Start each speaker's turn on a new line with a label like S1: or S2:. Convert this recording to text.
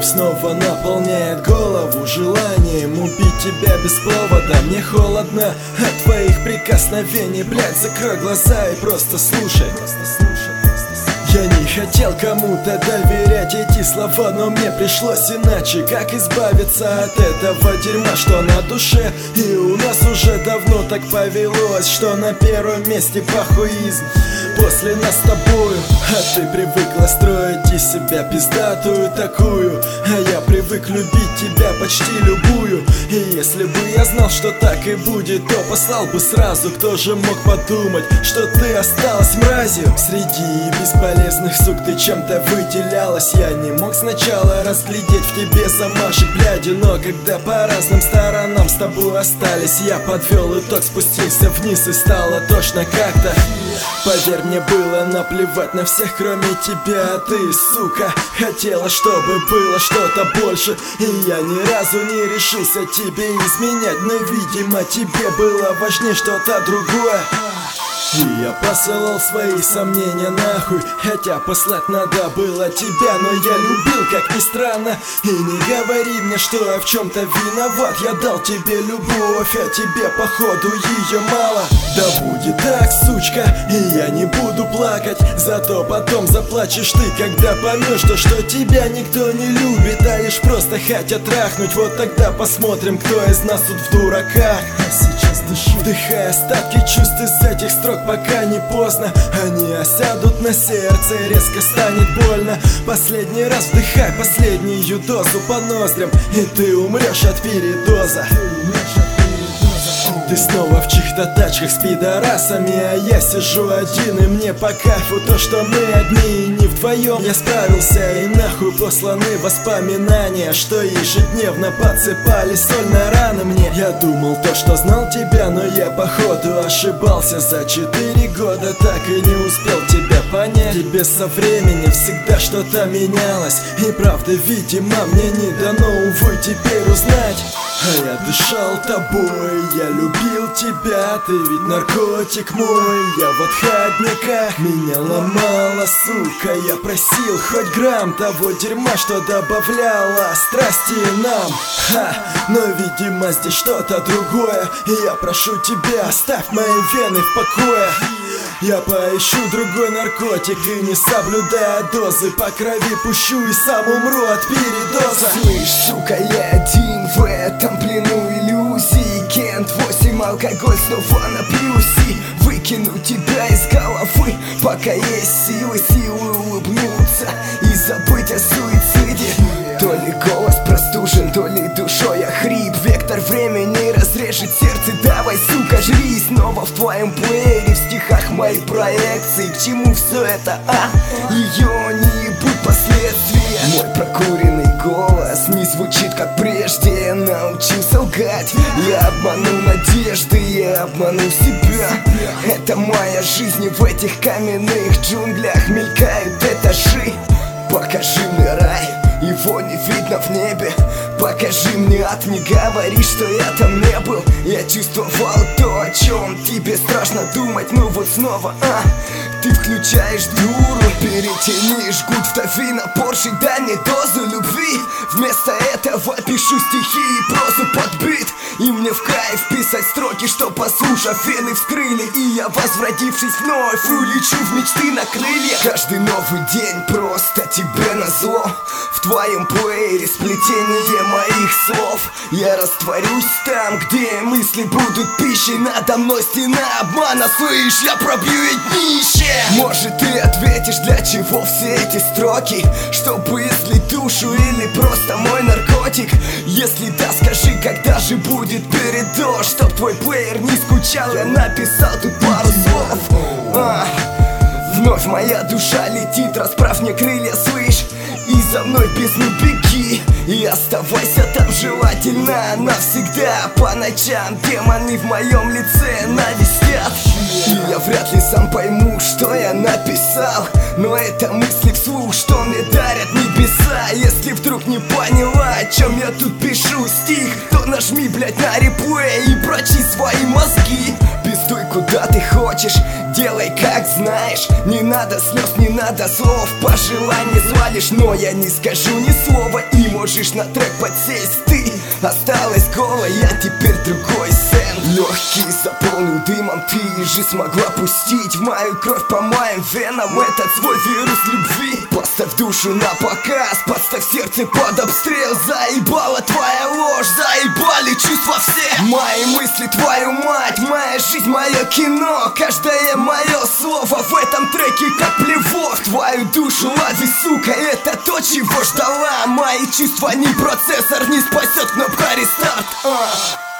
S1: Вновь снова наполняет голову желанием убить тебя без повода. Мне холодно от твоих прикосновений, блядь, закрой глаза и просто слушай. Я не хотел кому-то доверять эти слова, но мне пришлось иначе. Как избавиться от этого дерьма, что на душе? И у нас уже давно так повелось, что на первом месте похуизм после нас с тобою. А ты привыкла строить из себя пиздатую такую, а я привык любить тебя почти любую. И если бы я знал, что так и будет, то послал бы сразу. Кто же мог подумать, что ты осталась мразью? Среди бесполезных сук ты чем-то выделялась. Я не мог сначала разглядеть в тебе замашек бляди, но когда по разным сторонам с тобой остались, я подвел итог, спустился вниз и стало тошно как-то. Поверь, мне было наплевать на всех, кроме тебя. Ты, сука, хотела, чтобы было что-то больше, и я ни разу не решился тебе изменять. Но, видимо, тебе было важнее что-то другое. И я посылал свои сомнения нахуй, хотя послать надо было тебя. Но я любил, как ни странно, и не говори мне, что я в чем-то виноват. Я дал тебе любовь, а тебе походу ее мало. Да будет так, сучка, и я не буду плакать. Зато потом заплачешь ты, когда поймешь, что тебя никто не любит, а лишь просто хотят трахнуть. Вот тогда посмотрим, кто из нас тут в дураках. А сейчас дышу, вдыхая остатки чувств из этих строк, пока не поздно. Они осядут на сердце, резко станет больно. Последний раз вдыхай последнюю дозу по ноздрям, и ты умрешь от передоза. Ты снова в чьих-то тачках с пидорасами, а я сижу один, и мне по кайфу то, что мы одни и не вдвоем. Я справился, и нахуй посланы воспоминания, что ежедневно подсыпали соль на раны мне. Я думал то, что знал тебя, но я походу ошибался. За 4 года так и не успел тебя понять. Тебе со временем всегда что-то менялось, и правда, видимо, мне не дано, увы, теперь узнать. А я дышал тобой, я любил тебя, ты ведь наркотик мой. Я в отходниках, меня ломала, сука. Я просил хоть грамм того дерьма, что добавляло страсти нам. Но видимо здесь что-то другое, и я прошу тебя, оставь мои вены в покое. Я поищу другой наркотик и, не соблюдая дозы, по крови пущу и сам умру от передоза.
S2: Слышь, сука, я один в этом плену иллюзий. Кент 8, алкоголь снова напьюсь и выкину тебя из головы, пока есть силы улыбнуться и забыть о суициде. То ли голос простужен, то ли душой охрип. Вектор времени разрежет сердце, давай, сука, жри. Снова в твоем плеере, в стихах моей проекции. К чему все это, а? Ее не ебут последствия. Мой прокуренный голос не звучит как прежде. Я научился лгать, я обманул надежды, я обманул себя. Это моя жизнь, и в этих каменных джунглях мелькают этажи. Покажи мне рай, его не видно в небе. Покажи мне ад, не говори, что я там не был. Я чувствовал то, о чем тебе страшно думать. Ну вот снова, ты включаешь дуру, перетяни жгут, вдави на Порше, дай мне дозу любви. Вместо этого пишу стихи и прозу под бит. И мне в кайф писать строки, что послушав вены вскрыли. И я, возвратившись вновь, улечу в мечты на крыльях. Каждый новый день просто тебе назло. В твоем плеере сплетение моих слов. Я растворюсь там, где мысли будут пищей. Надо мной стена обмана, слышь, я пробью и днище. Может, ты ответишь, для чего все эти строки? Чтобы излить душу или просто мой наркотик? Если да, скажи, когда же будет передоз, чтоб твой плеер не скучал. Я написал тут пару слов. Вновь моя душа летит, расправь мне крылья, слышь. И за мной бездну беги, и оставайся там желательно навсегда. По ночам демоны в моем лице навестят, и я вряд ли сам пойму, что я написал. Но это мысли вслух, что мне дарят небеса. Если вдруг не поняла, о чем я тут пишу стих, то нажми, блять, на реплей и прочи свои мозги. Пиздуй, куда ты хочешь. хочешь, делай как знаешь. Не надо слез, не надо слов, пожелания свалишь, но я не скажу ни слова. И можешь на трек подсесть ты. Осталась голая, я теперь другой Сэн. Легкий заполнил дымом, ты же смогла пустить в мою кровь по моим венам этот свой вирус любви. Поставь душу на показ, подставь сердце под обстрел. Заебала твоя ложь, заебали чувства все. Мои мысли, твою мать, моя жизнь, мое кино. Каждое мое слово в этом треке как плевок. Твою душу лови, сука, это то, чего ждала. Мои чувства ни процессор не спасет, кнопка рестарт.